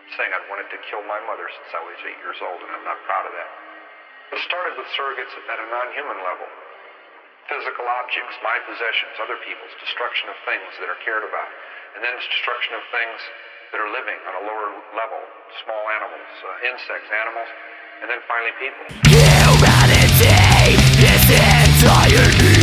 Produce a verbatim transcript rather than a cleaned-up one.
saying I'd wanted to kill my mother since I was eight years old, and I'm not proud of that. It started with surrogates at a non-human level. Physical objects, my possessions, other people's, destruction of things that are cared about, and then destruction of things that are living on a lower level, small animals, uh, insects, animals, and then finally people. Humanity is entirely